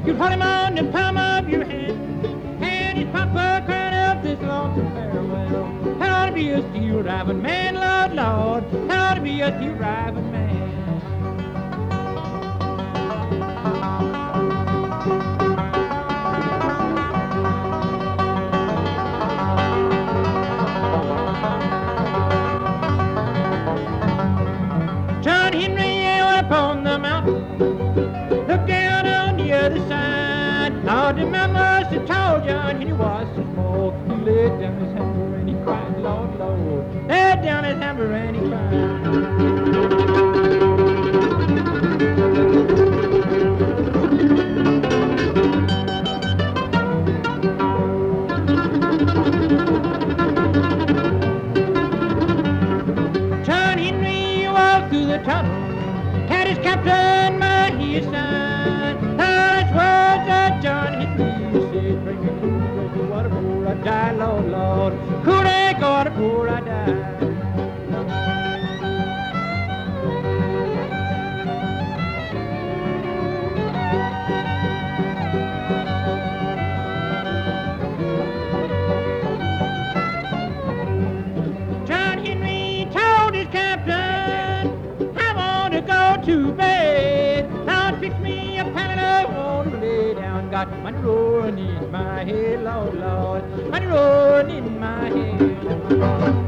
You'd hold him on the palm of your hand, and his papa cried up this lonesome farewell. That ought to be a steel driving man, Lord, Lord. That ought to be a steel driving man. John Henry out upon the mountain, look down on the other side. Lord, the mama so tall, John Henry was so small. He laid down his hammer and he cried, Lord, Lord. Laid down his hammer and he cried. John Henry walked through the tunnel, had his captain by his side. Last words that John Henry said, bring me cool drink of water before I die, Lord, Lord. Cool drink of water before I die. John Henry told his captain, I want to go to bed. Lord, fix me a pallet, I want to lay down. Got money rolling in my head, Lord, Lord. Money rolling in my head.